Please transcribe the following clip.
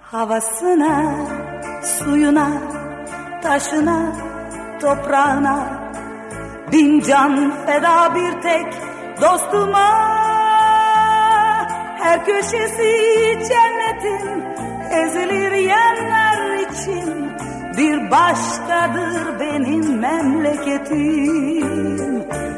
Havasına, suyuna, taşına, toprağına bin can feda bir tek dostuma. Her köşesi cennetin ezilir yerler için bir başkadır benim memleketim.